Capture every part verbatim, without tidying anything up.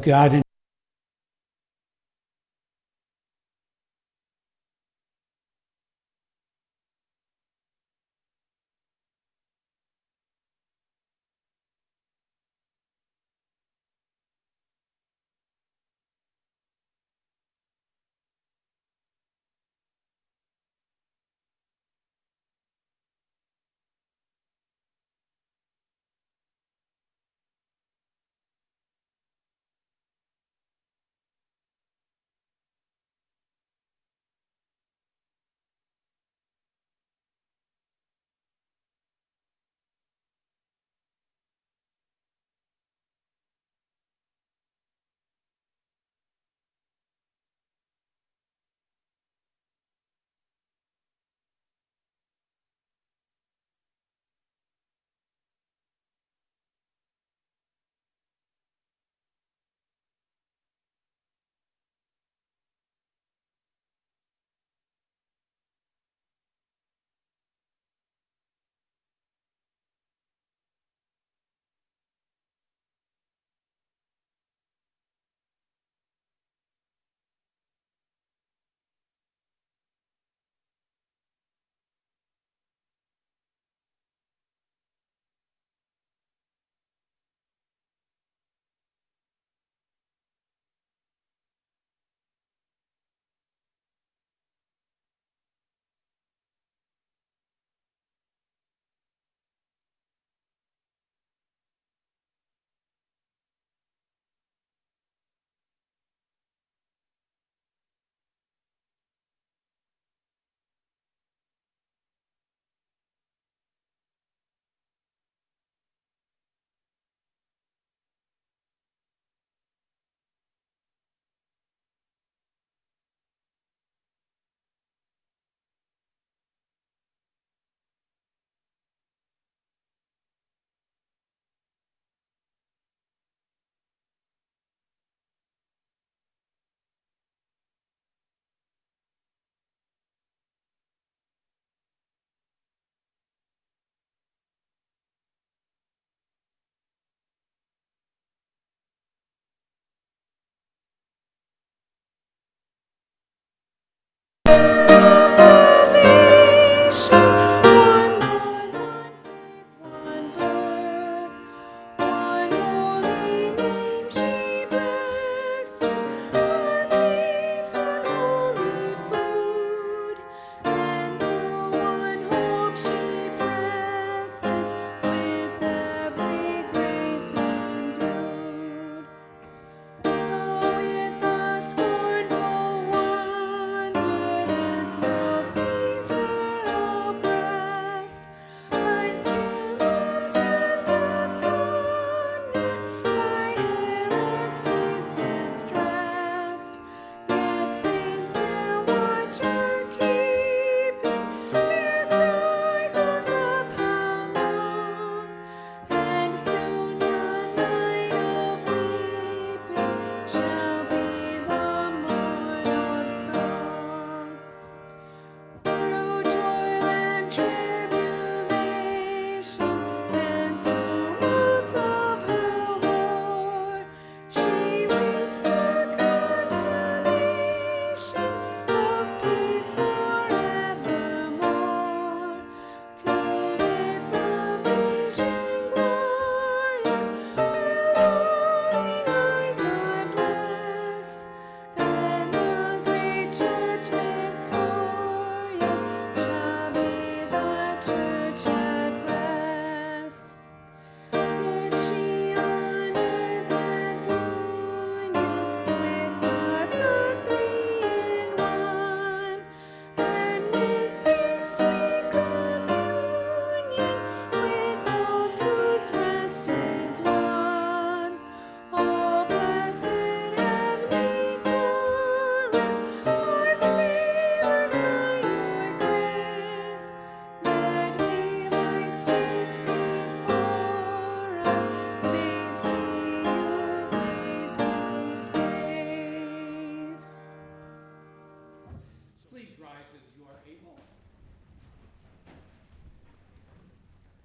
God.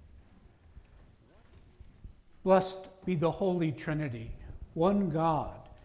Blessed be the Holy Trinity, one God,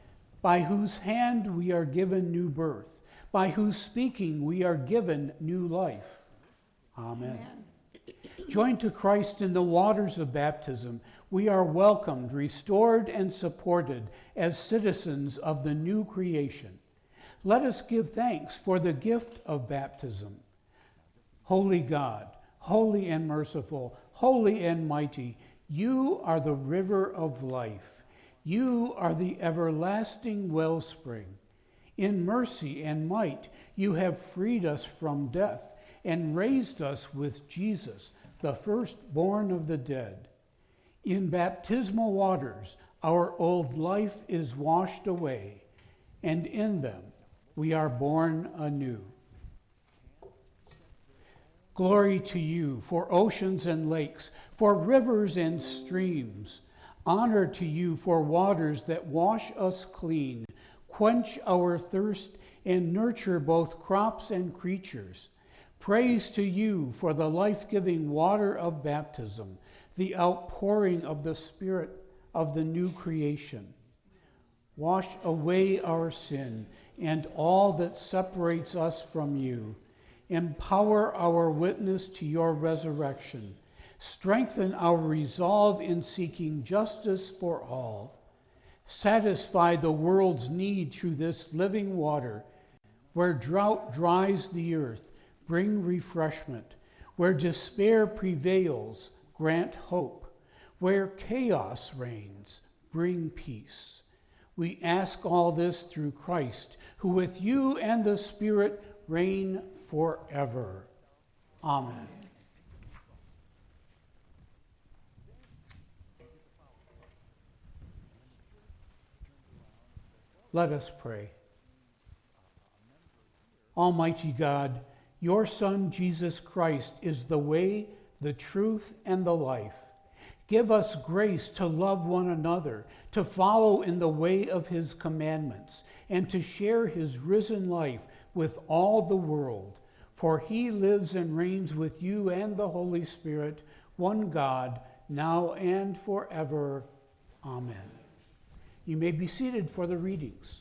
by whose hand we are given new birth, by whose speaking we are given new life. Amen. Amen. Joined to Christ in the waters of baptism, we are welcomed, restored, and supported as citizens of the new creation. Let us give thanks for the gift of baptism. Holy God, holy and merciful, holy and mighty, you are the river of life. You are the everlasting wellspring. In mercy and might, you have freed us from death and raised us with Jesus, the firstborn of the dead. In baptismal waters, our old life is washed away, and in them we are born anew. Glory to you for oceans and lakes, for rivers and streams. Honor to you for waters that wash us clean, quench our thirst, and nurture both crops and creatures. Praise to you for the life-giving water of baptism, the outpouring of the Spirit of the new creation. Wash away our sin and all that separates us from you. Empower our witness to your resurrection. Strengthen our resolve in seeking justice for all. Satisfy the world's need through this living water. Where drought dries the earth, bring refreshment. Where despair prevails, grant hope. Where chaos reigns, bring peace. We ask all this through Christ, who with you and the Spirit reign forever. Amen. Let us pray. Almighty God, your Son, Jesus Christ, is the way, the truth, and the life. Give us grace to love one another, to follow in the way of his commandments, and to share his risen life with all the world. For he lives and reigns with you and the Holy Spirit, one God, now and forever. Amen. You may be seated for the readings.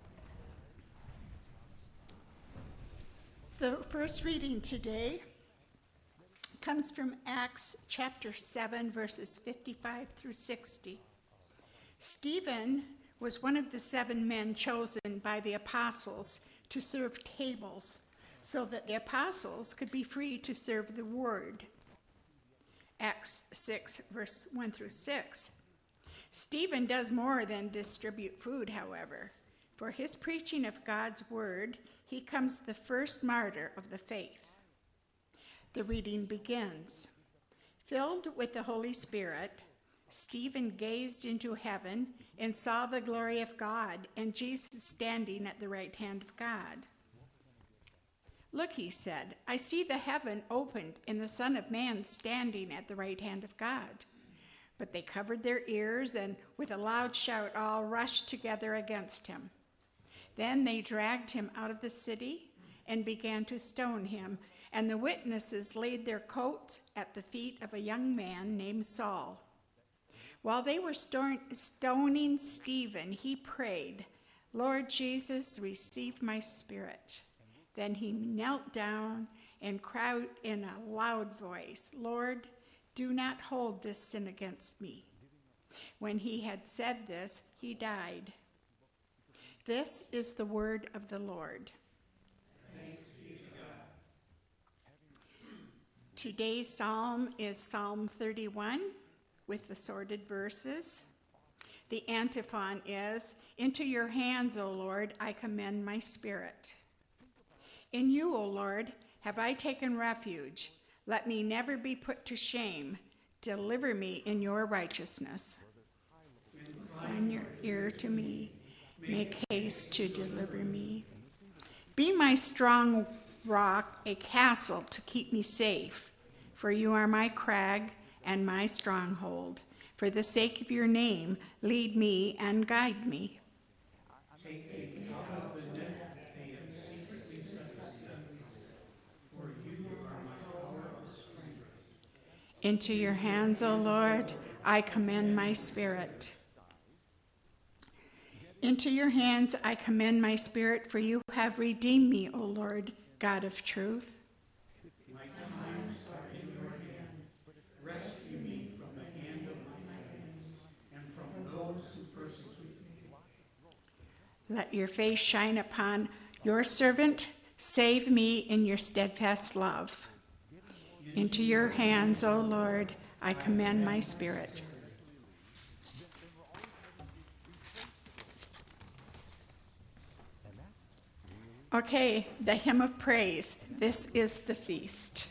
The first reading today comes from Acts chapter seven, verses fifty-five through sixty. Stephen was one of the seven men chosen by the apostles to serve tables so that the apostles could be free to serve the word. Acts six, verse one through six. Stephen does more than distribute food, however. For his preaching of God's word, he comes the first martyr of the faith. The reading begins. Filled with the Holy Spirit, Stephen gazed into heaven and saw the glory of God and Jesus standing at the right hand of God. Look, he said, I see the heaven opened and the Son of Man standing at the right hand of God. But they covered their ears and with a loud shout all rushed together against him. Then they dragged him out of the city and began to stone him, and the witnesses laid their coats at the feet of a young man named Saul. While they were stoning Stephen, he prayed, Lord Jesus, receive my spirit. Then he knelt down and cried in a loud voice, Lord, do not hold this sin against me. When he had said this, he died. This is the word of the Lord. Thanks be to God. Today's psalm is Psalm thirty-one with the sorted verses. The antiphon is, Into your hands, O Lord, I commend my spirit. In you, O Lord, have I taken refuge. Let me never be put to shame. Deliver me in your righteousness. Incline your ear to me. Make haste to deliver me. Be my strong rock, a castle to keep me safe. For you are my crag and my stronghold. For the sake of your name, lead me and guide me. Take me out of the net they have secretly set us in. For you are my tower of strength. Into your hands, O Lord, I commend my spirit. Into your hands I commend my spirit, for you have redeemed me, O Lord, God of truth. My times are in your hand. Rescue me from the hand of my enemies and from those who persecute me. Let your face shine upon your servant. Save me in your steadfast love. Into your hands, O Lord, I commend my spirit. Okay, the hymn of praise. This is the feast.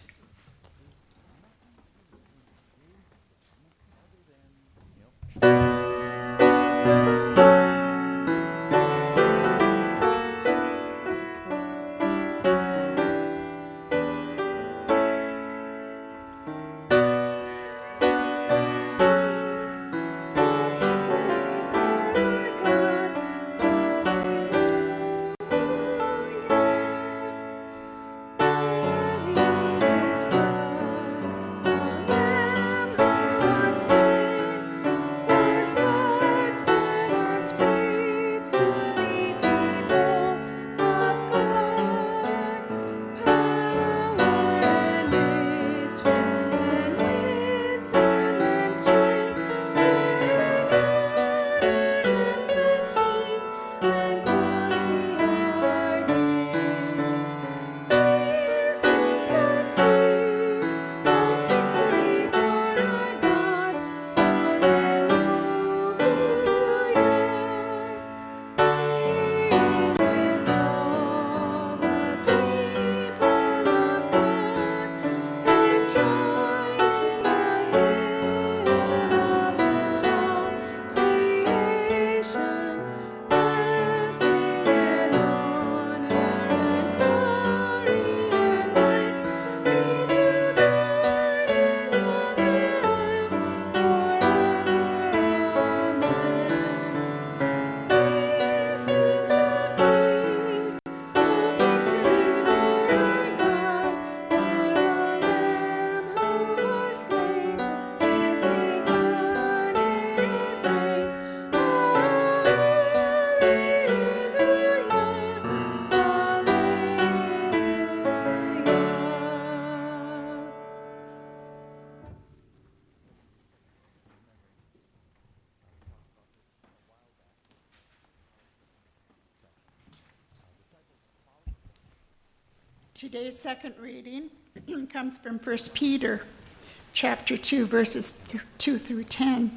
Today's second reading comes from First Peter chapter two, verses two through ten.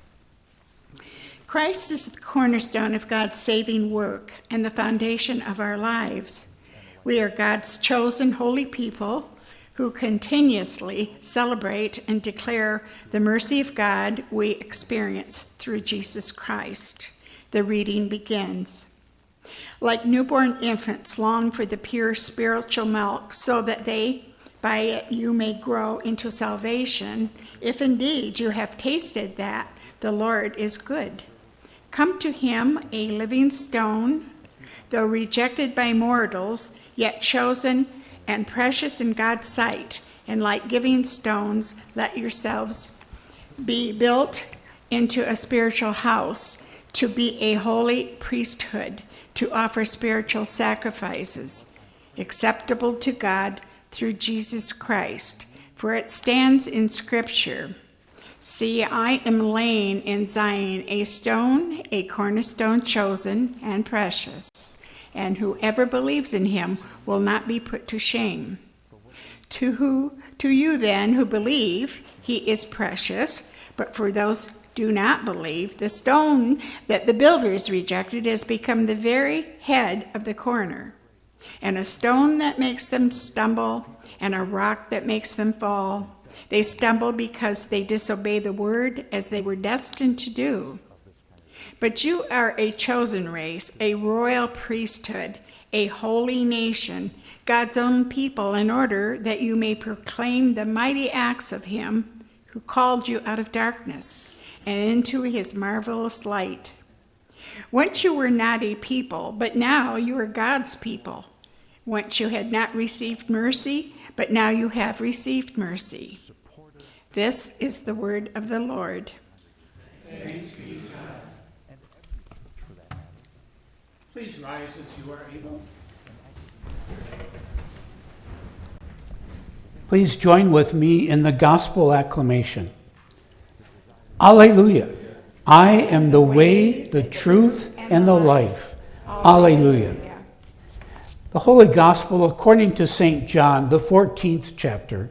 Christ is the cornerstone of God's saving work and the foundation of our lives. We are God's chosen holy people who continuously celebrate and declare the mercy of God we experience through Jesus Christ. The reading begins. Like newborn infants long for the pure spiritual milk, so that they, by it, you may grow into salvation, if indeed you have tasted that the Lord is good. Come to him, a living stone, though rejected by mortals, yet chosen and precious in God's sight, and like giving stones, let yourselves be built into a spiritual house, to be a holy priesthood, to offer spiritual sacrifices, acceptable to God through Jesus Christ. For it stands in Scripture, see, I am laying in Zion a stone, a cornerstone chosen and precious, and whoever believes in him will not be put to shame. To who, to you then who believe, he is precious, but for those do not believe, the stone that the builders rejected has become the very head of the corner, and a stone that makes them stumble, and a rock that makes them fall. They stumble because they disobey the word as they were destined to do. But you are a chosen race, a royal priesthood, a holy nation, God's own people, in order that you may proclaim the mighty acts of him who called you out of darkness and into his marvelous light. Once you were not a people, but now you are God's people. Once you had not received mercy, but now you have received mercy. This is the word of the Lord. Thanks be to God. Please rise as you are able. Please join with me in the gospel acclamation. Alleluia. I am the way, the truth, and the life. Alleluia. The Holy Gospel according to Saint John, the fourteenth chapter.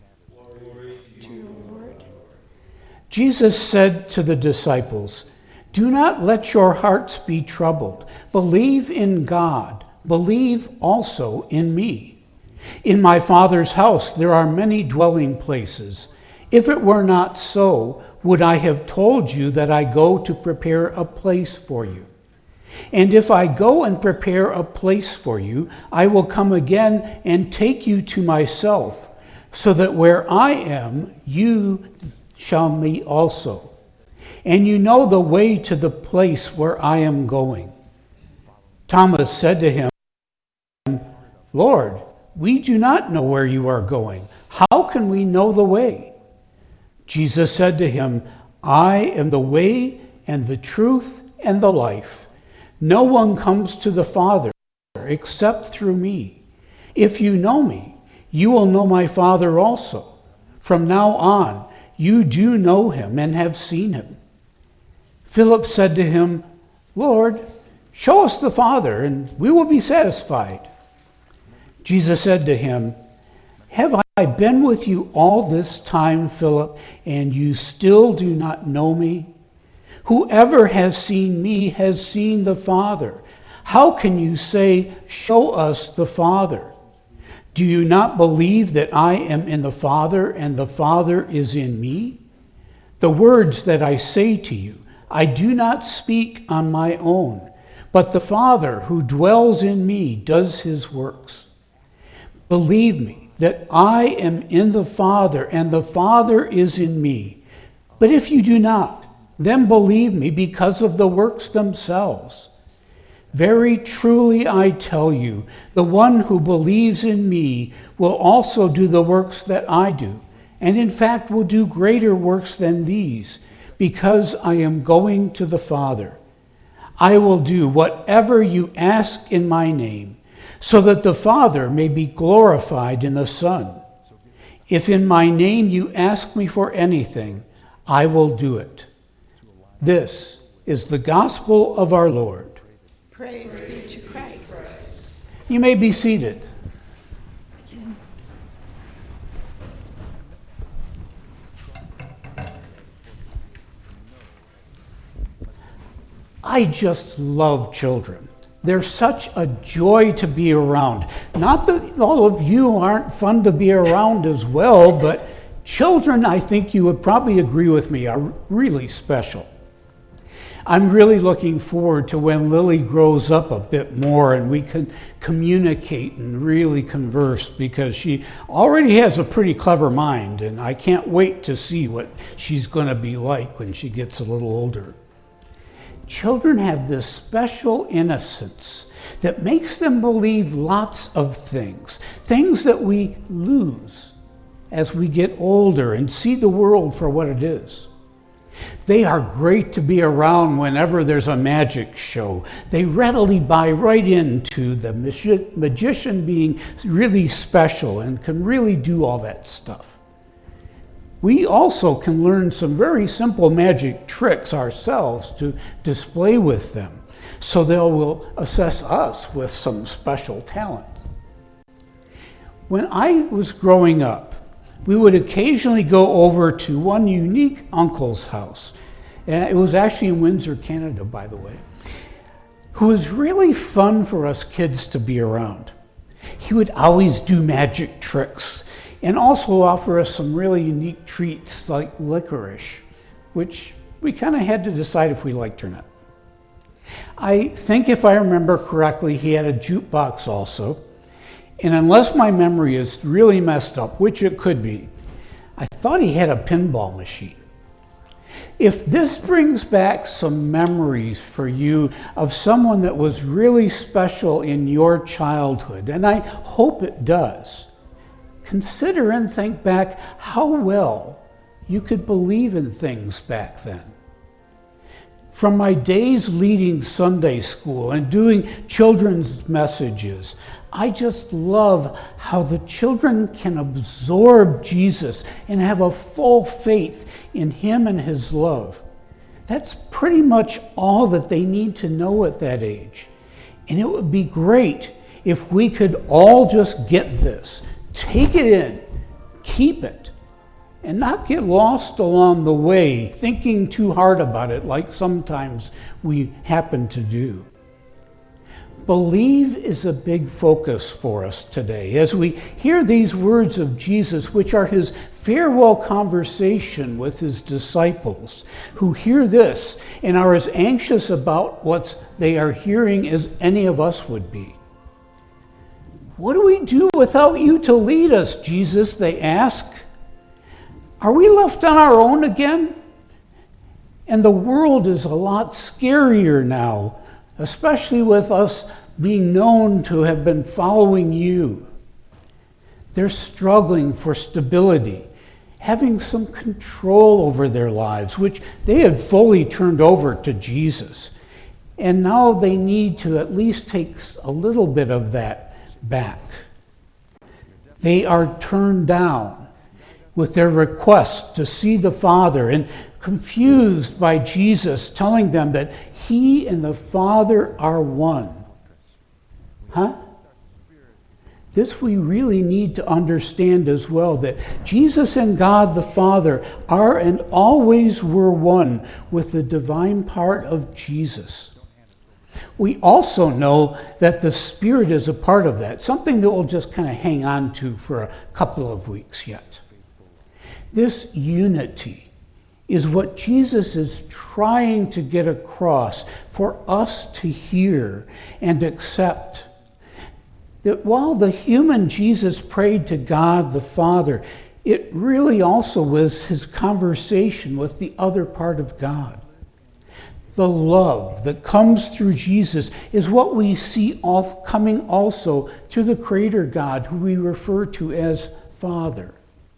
Jesus said to the disciples, "Do not let your hearts be troubled. Believe in God. Believe also in me. In my Father's house there are many dwelling places. If it were not so, would I have told you that I go to prepare a place for you? And if I go and prepare a place for you, I will come again and take you to myself, so that where I am, you shall be also. And you know the way to the place where I am going." Thomas said to him, "Lord, we do not know where you are going. How can we know the way?" Jesus said to him, "I am the way and the truth and the life. No one comes to the Father except through me. If you know me, you will know my Father also. From now on, you do know him and have seen him." Philip said to him, "Lord, show us the Father, and we will be satisfied." Jesus said to him, "Have I been with you all this time, Philip, and you still do not know me? Whoever has seen me has seen the Father. How can you say, 'Show us the Father'? Do you not believe that I am in the Father and the Father is in me? The words that I say to you, I do not speak on my own, but the Father who dwells in me does his works. Believe me that I am in the Father and the Father is in me. But if you do not, then believe me because of the works themselves. Very truly I tell you, the one who believes in me will also do the works that I do, and in fact will do greater works than these, because I am going to the Father. I will do whatever you ask in my name, so that the Father may be glorified in the Son. If in my name you ask me for anything, I will do it." This is the gospel of our Lord. Praise be to Christ. You may be seated. I just love children. They're such a joy to be around. Not that all of you aren't fun to be around as well, but children, I think you would probably agree with me, are really special. I'm really looking forward to when Lily grows up a bit more and we can communicate and really converse, because she already has a pretty clever mind, and I can't wait to see what she's going to be like when she gets a little older. Children have this special innocence that makes them believe lots of things, things that we lose as we get older and see the world for what it is. They are great to be around whenever there's a magic show. They readily buy right into the magi- magician being really special and can really do all that stuff. We also can learn some very simple magic tricks ourselves to display with them, so they will assess us with some special talent. When I was growing up, we would occasionally go over to one unique uncle's house. And it was actually in Windsor, Canada, by the way, who was really fun for us kids to be around. He would always do magic tricks and also offer us some really unique treats like licorice, which we kind of had to decide if we liked or not. I think if I remember correctly, he had a jukebox also. And unless my memory is really messed up, which it could be, I thought he had a pinball machine. If this brings back some memories for you of someone that was really special in your childhood, and I hope it does, consider and think back how well you could believe in things back then. From my days leading Sunday school and doing children's messages, I just love how the children can absorb Jesus and have a full faith in him and his love. That's pretty much all that they need to know at that age. And it would be great if we could all just get this, take it in, keep it, and not get lost along the way, thinking too hard about it like sometimes we happen to do. Believe is a big focus for us today as we hear these words of Jesus, which are his farewell conversation with his disciples, who hear this and are as anxious about what they are hearing as any of us would be. What do we do without you to lead us, Jesus? They ask. Are we left on our own again? And the world is a lot scarier now, especially with us being known to have been following you. They're struggling for stability, having some control over their lives, which they had fully turned over to Jesus. And now they need to at least take a little bit of that back. They are turned down with their request to see the Father and confused by Jesus telling them that he and the Father are one. Huh? This we really need to understand as well, that Jesus and God the Father are and always were one with the divine part of Jesus. We also know that the Spirit is a part of that, something that we'll just kind of hang on to for a couple of weeks yet. This unity is what Jesus is trying to get across for us to hear and accept. That while the human Jesus prayed to God the Father, it really also was his conversation with the other part of God. The love that comes through Jesus is what we see all coming also through the Creator God, who we refer to as Father.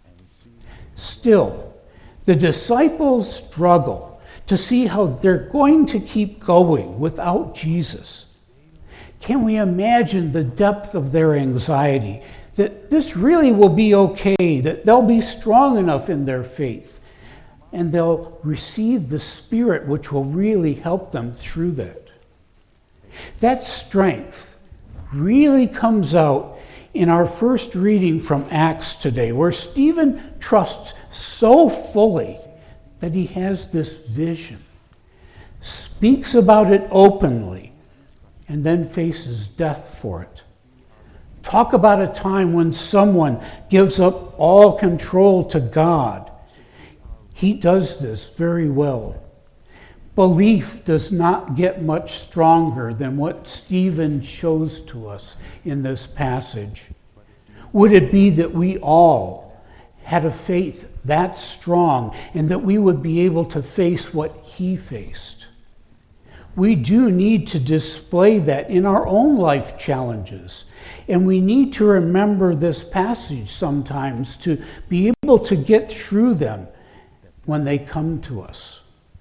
Still, the disciples struggle to see how they're going to keep going without Jesus. Can we imagine the depth of their anxiety, that this really will be okay, that they'll be strong enough in their faith, and they'll receive the Spirit which will really help them through that? That strength really comes out in our first reading from Acts today, where Stephen trusts so fully that he has this vision, speaks about it openly, and then faces death for it. Talk about a time when someone gives up all control to God. He does this very well. Belief does not get much stronger than what Stephen shows to us in this passage. Would it be that we all had a faith that strong and that we would be able to face what he faced? We do need to display that in our own life challenges, and we need to remember this passage sometimes to be able to get through them when they come to us.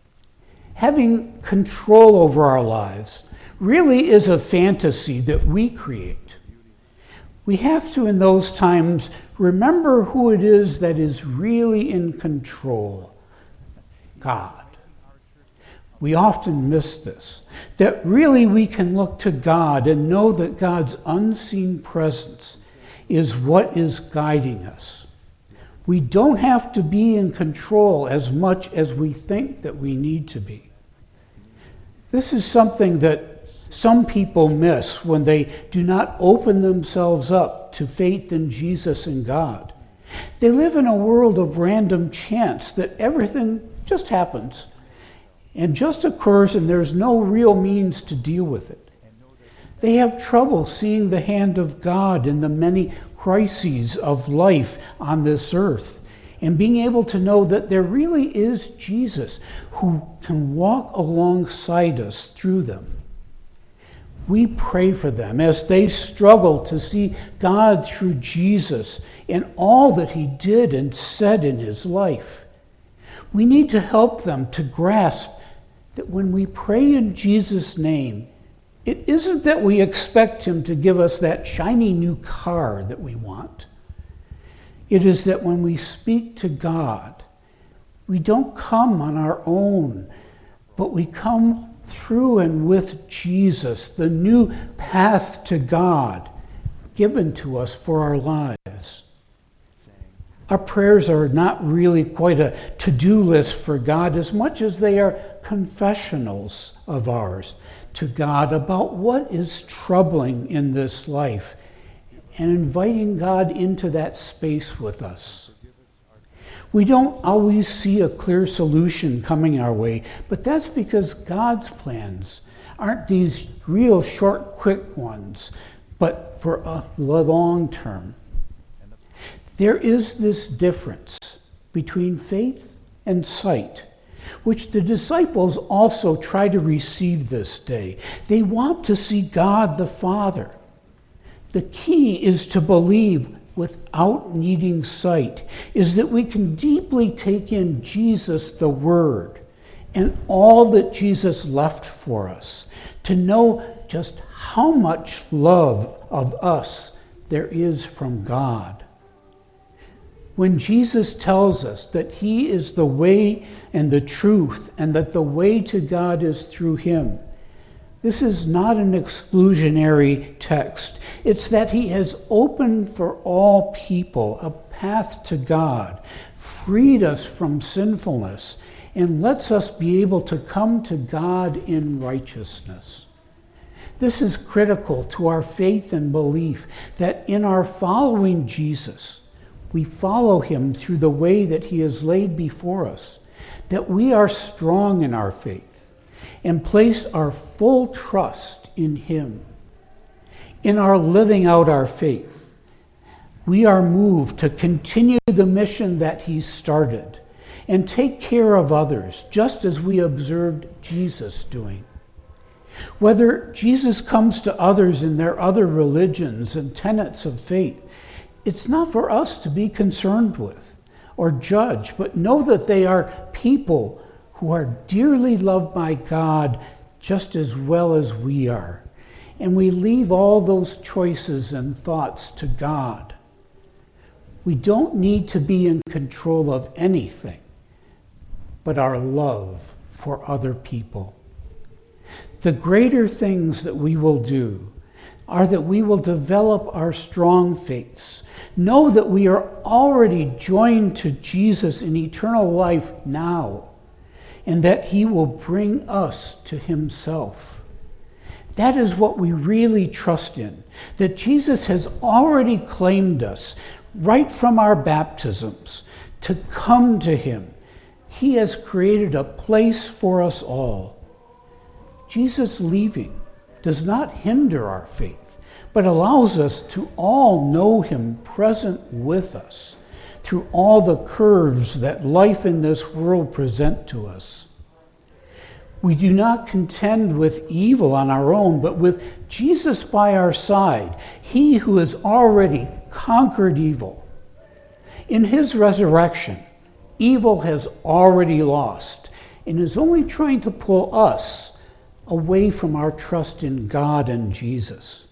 Having control over our lives really is a fantasy that we create. We have to, in those times, remember who it is that is really in control: God. We often miss this, that really we can look to God and know that God's unseen presence is what is guiding us. We don't have to be in control as much as we think that we need to be. This is something that some people miss when they do not open themselves up to faith in Jesus and God. They live in a world of random chance, that everything just happens and just occurs, and there's no real means to deal with it. They have trouble seeing the hand of God in the many crises of life on this earth, and being able to know that there really is Jesus who can walk alongside us through them. We pray for them as they struggle to see God through Jesus in all that he did and said in his life. We need to help them to grasp that when we pray in Jesus' name, it isn't that we expect him to give us that shiny new car that we want. It is that when we speak to God, we don't come on our own, but we come through and with Jesus, the new path to God given to us for our lives. Our prayers are not really quite a to-do list for God as much as they are confessionals of ours to God about what is troubling in this life and inviting God into that space with us. We don't always see a clear solution coming our way, but that's because God's plans aren't these real short, quick ones, but for a long term. There is this difference between faith and sight, which the disciples also try to receive this day. They want to see God the Father. The key is to believe without needing sight, is that we can deeply take in Jesus the Word and all that Jesus left for us, to know just how much love of us there is from God. When Jesus tells us that he is the way and the truth, and that the way to God is through him, this is not an exclusionary text. It's that he has opened for all people a path to God, freed us from sinfulness, and lets us be able to come to God in righteousness. This is critical to our faith and belief that in our following Jesus, we follow him through the way that he has laid before us, that we are strong in our faith and place our full trust in him. In our living out our faith, we are moved to continue the mission that he started and take care of others, just as we observed Jesus doing. Whether Jesus comes to others in their other religions and tenets of faith, it's not for us to be concerned with or judge, but know that they are people who are dearly loved by God just as well as we are. And we leave all those choices and thoughts to God. We don't need to be in control of anything but our love for other people. The greater things that we will do are that we will develop our strong faiths. Know that we are already joined to Jesus in eternal life now, and that he will bring us to himself. That is what we really trust in, that Jesus has already claimed us right from our baptisms to come to him. He has created a place for us all. Jesus leaving does not hinder our faith, but allows us to all know him present with us through all the curves that life in this world present to us. We do not contend with evil on our own, but with Jesus by our side, he who has already conquered evil. In his resurrection, evil has already lost and is only trying to pull us away from our trust in God and Jesus.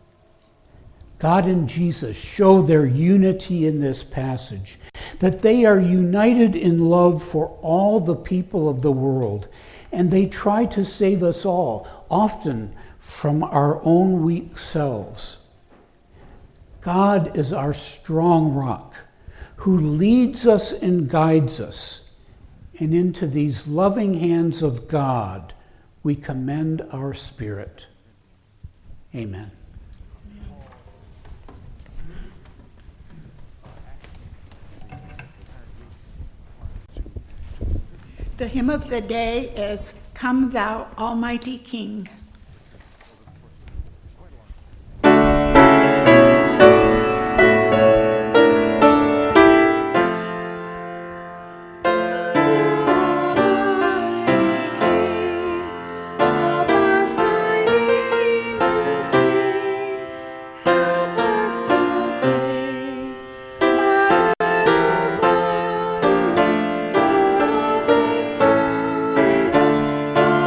God and Jesus show their unity in this passage, that they are united in love for all the people of the world, and they try to save us all, often from our own weak selves. God is our strong rock, who leads us and guides us, and into these loving hands of God we commend our spirit. Amen. The hymn of the day is "Come Thou Almighty King." Glorious, all victorious,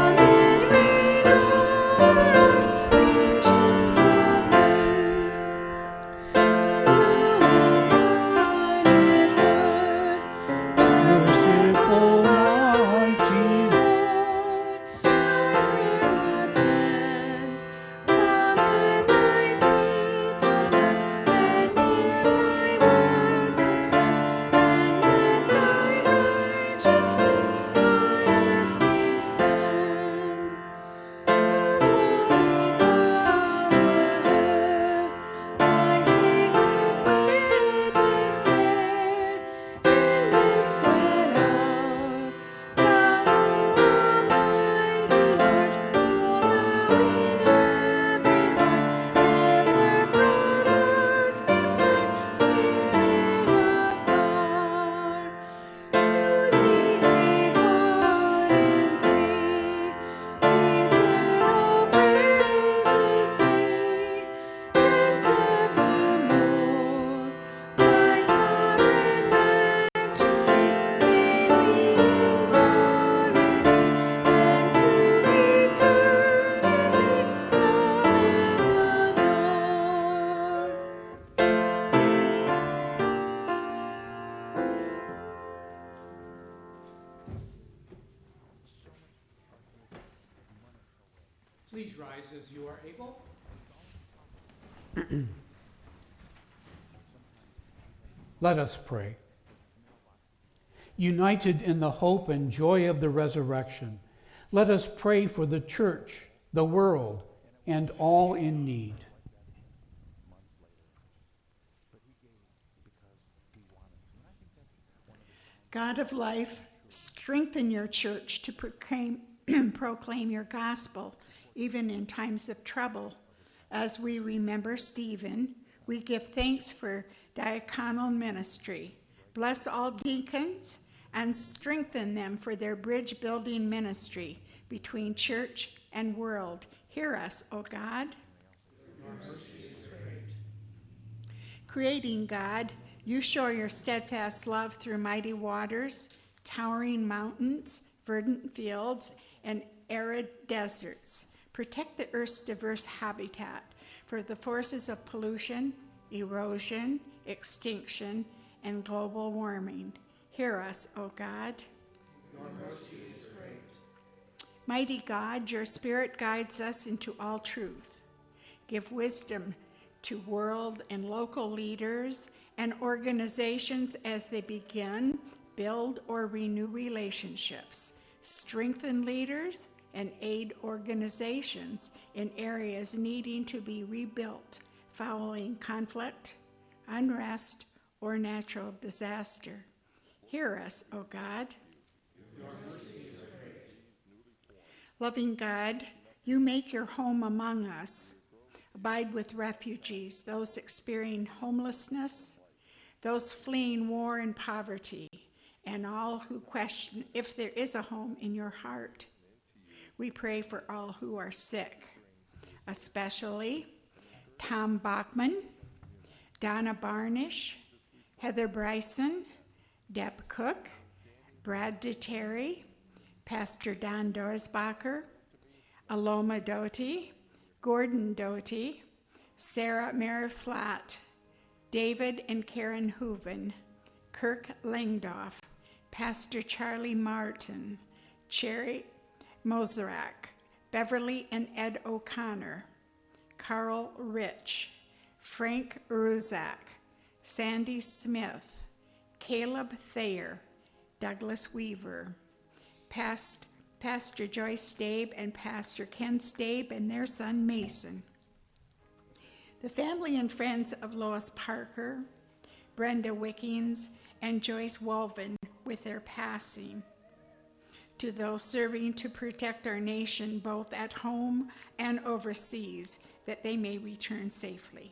rise as you are able. Let us pray. United in the hope and joy of the resurrection, let us pray for the church, the world, and all in need. God of life, strengthen your church to proclaim, proclaim your gospel, even in times of trouble. As we remember Stephen, we give thanks for diaconal ministry. Bless all deacons and strengthen them for their bridge-building ministry between church and world. Hear us, O God. Your mercy is great. Creating God, you show your steadfast love through mighty waters, towering mountains, verdant fields, and arid deserts. Protect the earth's diverse habitat for the forces of pollution, erosion, extinction, and global warming. Hear us, O God. Your mercy is great. Mighty God, your Spirit guides us into all truth. Give wisdom to world and local leaders and organizations as they begin, build, or renew relationships. Strengthen leaders and aid organizations in areas needing to be rebuilt following conflict, unrest, or natural disaster. Hear us, O God. Your mercy is great. Loving God, you make your home among us. Abide with refugees, those experiencing homelessness, those fleeing war and poverty, and all who question if there is a home in your heart. We pray for all who are sick, especially Tom Bachman, Donna Barnish, Heather Bryson, Deb Cook, Brad DeTerry, Pastor Don Dorsbacher, Aloma Doty, Gordon Doty, Sarah Mary Flatt, David and Karen Hooven, Kirk Langdorf, Pastor Charlie Martin, Cherry Moserak, Beverly and Ed O'Connor, Carl Rich, Frank Ruzak, Sandy Smith, Caleb Thayer, Douglas Weaver, Past, Pastor Joyce Stabe and Pastor Ken Stabe and their son Mason, the family and friends of Lois Parker, Brenda Wickings, and Joyce Wolven with their passing, to those serving to protect our nation both at home and overseas, that they may return safely.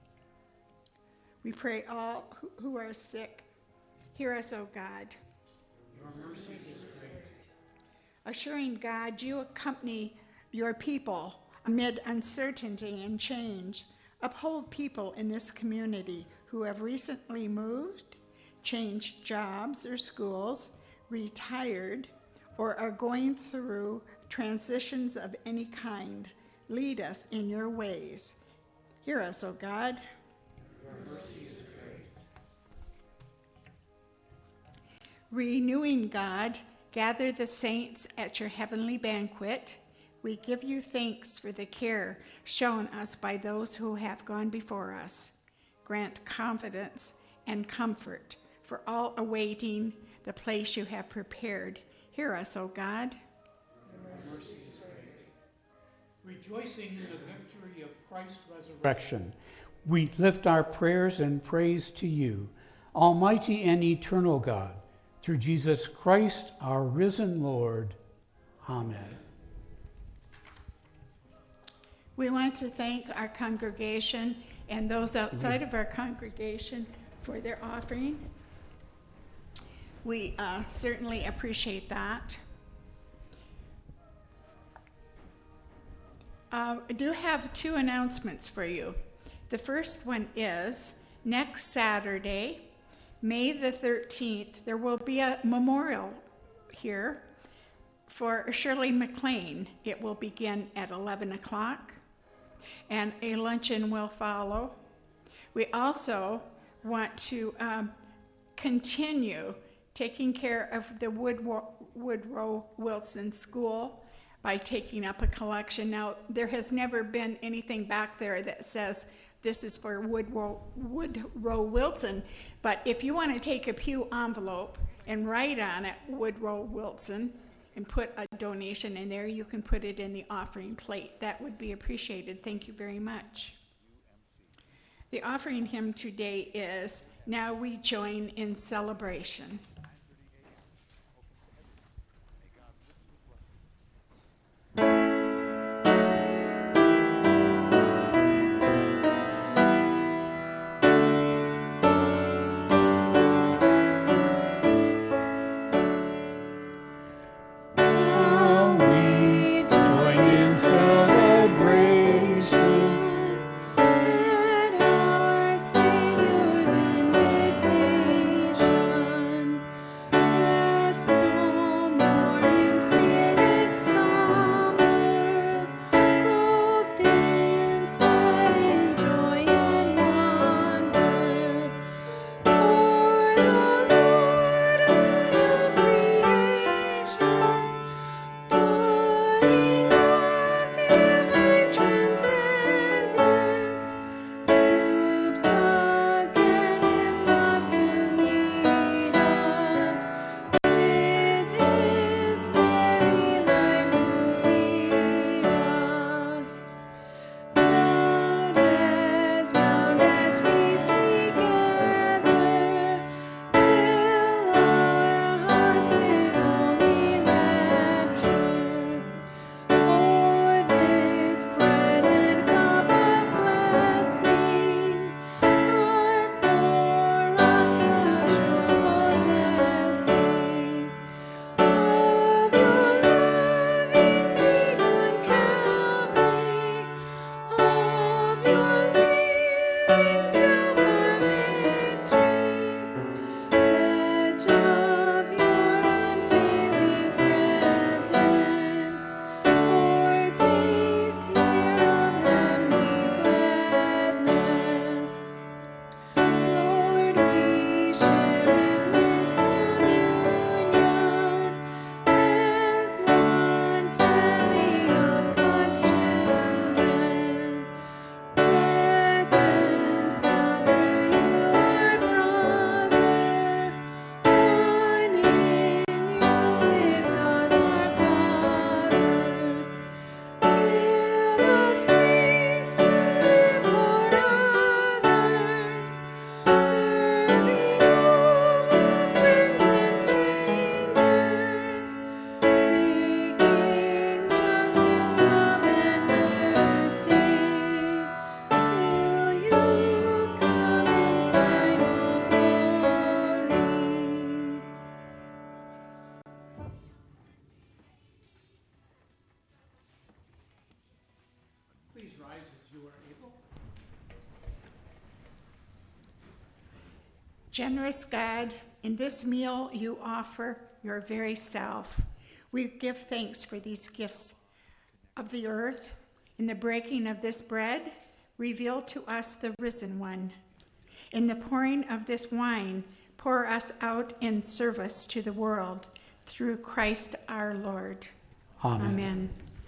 We pray all who are sick, hear us, O God. Your mercy is great. Assuring God, you accompany your people amid uncertainty and change. Uphold people in this community who have recently moved, changed jobs or schools, retired, or are going through transitions of any kind. Lead us in your ways. Hear us, O God. Your mercy is great. Renewing God, gather the saints at your heavenly banquet. We give you thanks for the care shown us by those who have gone before us. Grant confidence and comfort for all awaiting the place you have prepared. Hear us, O God. Your mercy is great. Rejoicing in the victory of Christ's resurrection, we lift our prayers and praise to you, Almighty and eternal God, through Jesus Christ, our risen Lord. Amen. We want to thank our congregation and those outside of our congregation for their offering. We uh, certainly appreciate that. Uh, I do have two announcements for you. The first one is next Saturday, May the thirteenth, there will be a memorial here for Shirley McLean. It will begin at eleven o'clock, and a luncheon will follow. We also want to um, continue taking care of the Woodrow, Woodrow Wilson School by taking up a collection. Now, there has never been anything back there that says this is for Woodrow, Woodrow Wilson, but if you want to take a pew envelope and write on it Woodrow Wilson and put a donation in there, you can put it in the offering plate. That would be appreciated. Thank you very much. The offering hymn today is Now We Join in Celebration. Generous God, in this meal you offer your very self. We give thanks for these gifts of the earth. In the breaking of this bread, reveal to us the risen one. In the pouring of this wine, pour us out in service to the world through Christ our Lord. Amen. Amen.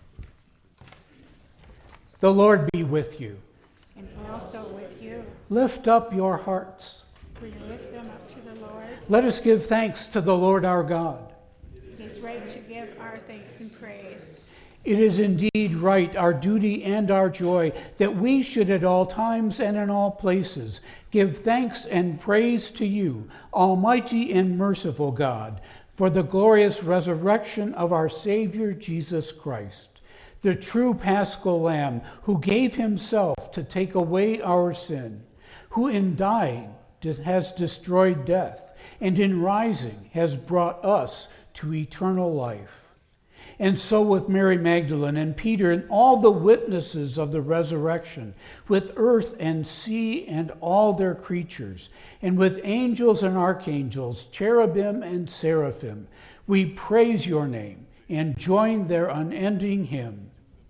The Lord be with you. And also with you. Lift up your hearts. We lift them up to the Lord. Let us give thanks to the Lord our God. It is right to give our thanks and praise. It is indeed right, our duty and our joy, that we should at all times and in all places give thanks and praise to you, Almighty and merciful God, for the glorious resurrection of our Savior Jesus Christ, the true Paschal Lamb, who gave himself to take away our sin, who in dying has destroyed death, and in rising has brought us to eternal life. And so with Mary Magdalene and Peter and all the witnesses of the resurrection, with earth and sea and all their creatures, and with angels and archangels, cherubim and seraphim, we praise your name and join their unending hymn.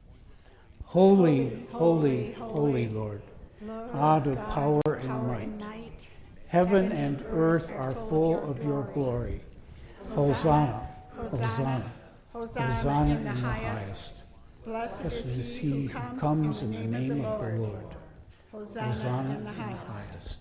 Holy, holy, holy, holy Lord, God of power and might. Heaven and earth are full of your glory. Hosanna, Hosanna, Hosanna, Hosanna in the highest. Blessed, Blessed is he who comes, comes in the name of the Lord. Hosanna, Hosanna in the highest. highest.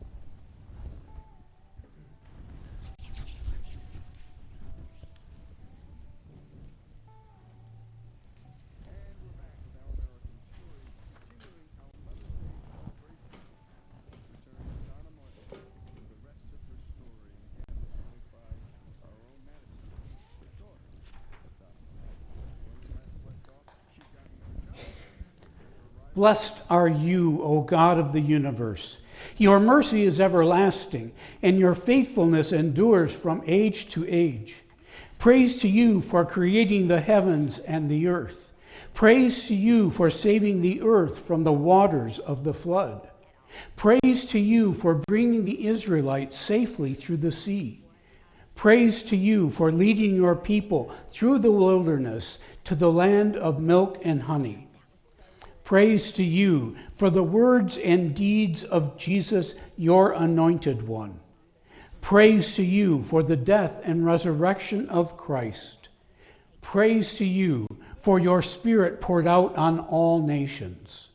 Blessed are you, O God of the universe. Your mercy is everlasting, and your faithfulness endures from age to age. Praise to you for creating the heavens and the earth. Praise to you for saving the earth from the waters of the flood. Praise to you for bringing the Israelites safely through the sea. Praise to you for leading your people through the wilderness to the land of milk and honey. Praise to you for the words and deeds of Jesus, your anointed one. Praise to you for the death and resurrection of Christ. Praise to you for your Spirit poured out on all nations.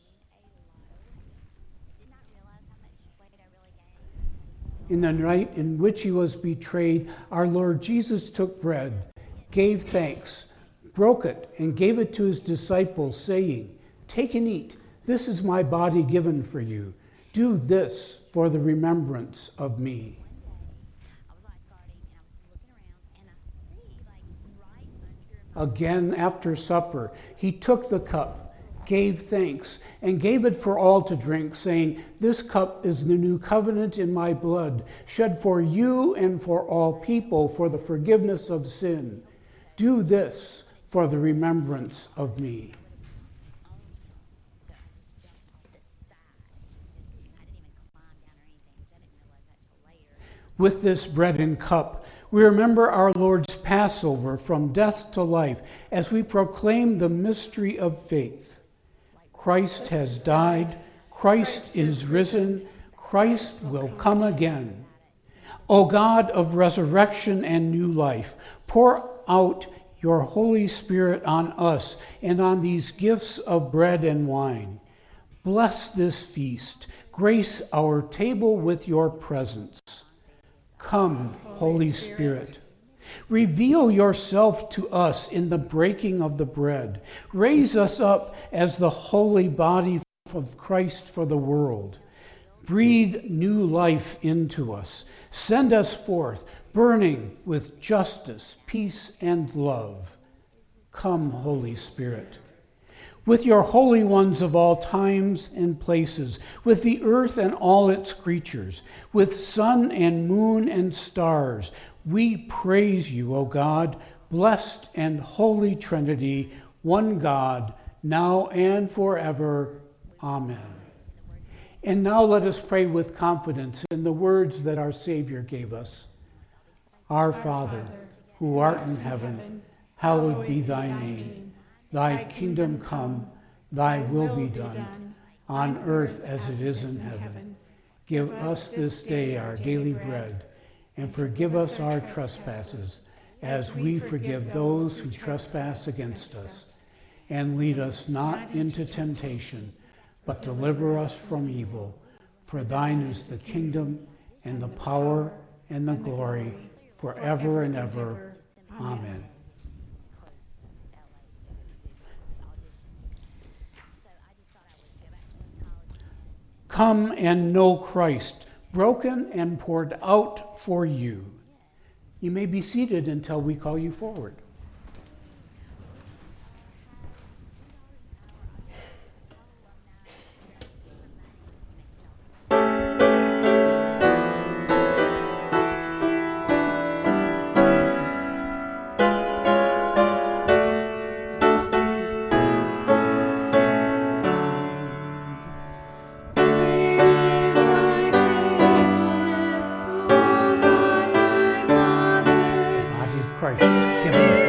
In the night in which he was betrayed, our Lord Jesus took bread, gave thanks, broke it, and gave it to his disciples, saying, "Take and eat. This is my body given for you. Do this for the remembrance of me." Again, after supper, he took the cup, gave thanks, and gave it for all to drink, saying, "This cup is the new covenant in my blood, shed for you and for all people for the forgiveness of sin. Do this for the remembrance of me." With this bread and cup, we remember our Lord's Passover from death to life as we proclaim the mystery of faith. Christ has died, Christ is risen, Christ will come again. O God of resurrection and new life, pour out your Holy Spirit on us and on these gifts of bread and wine. Bless this feast, grace our table with your presence. Come, Holy Spirit. Reveal yourself to us in the breaking of the bread. Raise us up as the holy body of Christ for the world. Breathe new life into us. Send us forth, burning with justice, peace, and love. Come, Holy Spirit. With your holy ones of all times and places, with the earth and all its creatures, with sun and moon and stars, we praise you, O God, blessed and holy Trinity, one God, now and forever. Amen. And now let us pray with confidence in the words that our Savior gave us. Our Father, who art in heaven, hallowed be thy name. Thy kingdom come, thy will be done, on earth as it is in heaven. Give us this day our daily bread, and forgive us our trespasses, as we forgive those who trespass against us. And lead us not into temptation, but deliver us from evil. For thine is the kingdom, and the power, and the glory, forever and ever. Amen. Come and know Christ, broken and poured out for you. You may be seated until we call you forward. Christ, give me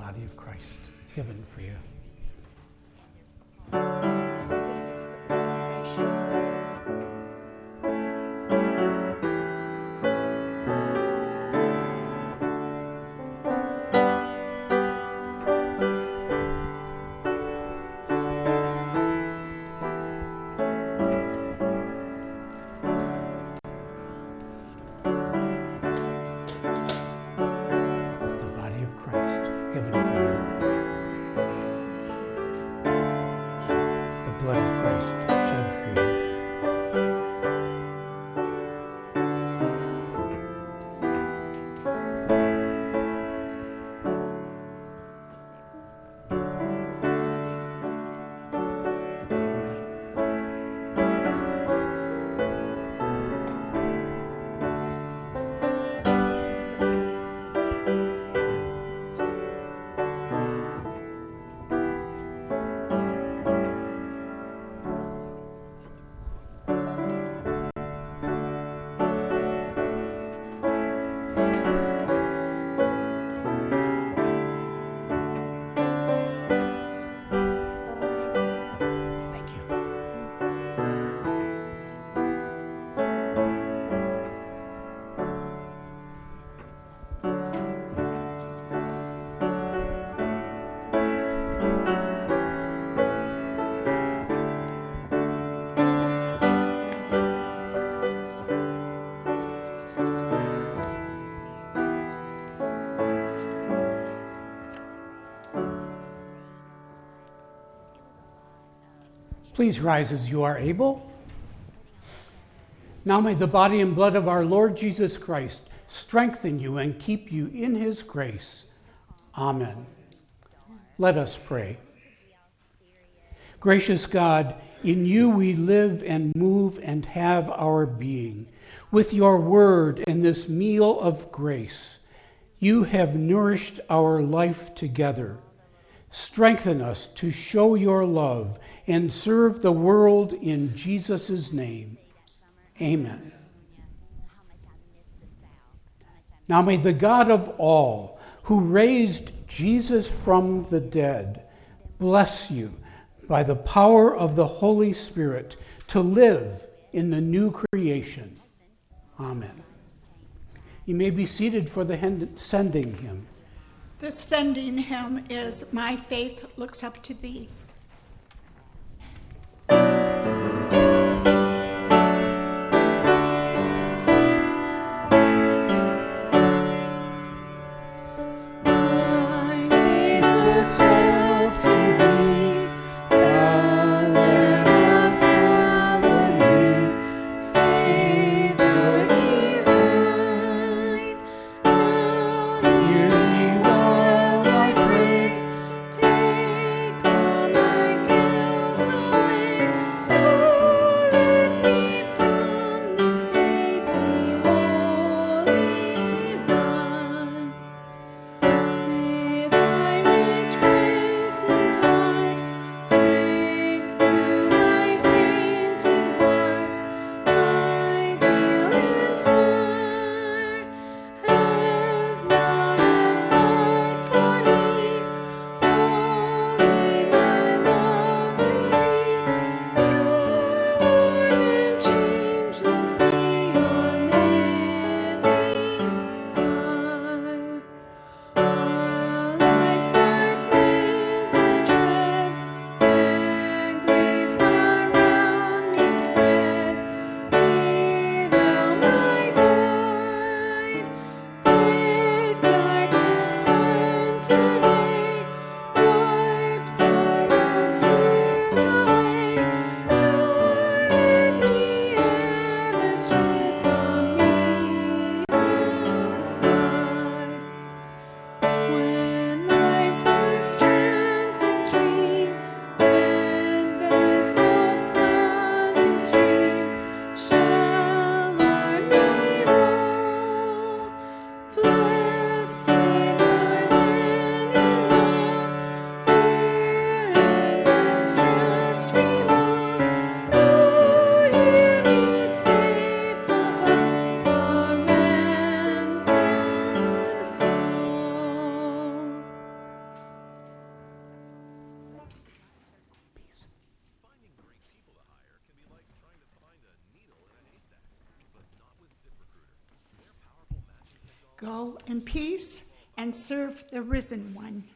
body of Christ given for you. This is the blood of Christ shed for you. The body of Christ given for you. The blood of Christ shed for you. This is the body of Christ. This is the Thank you. Please rise as you are able. Now may the body and blood of our Lord Jesus Christ strengthen you and keep you in his grace. Amen. Let us pray. Gracious God, in you we live and move and have our being. With your word and this meal of grace, you have nourished our life together. Strengthen us to show your love and serve the world in Jesus' name. Amen. Now may the God of all, who raised Jesus from the dead, bless you by the power of the Holy Spirit to live in the new creation. Amen. You may be seated for the sending hymn. The sending hymn is My Faith Looks Up to Thee. in peace and serve the risen one.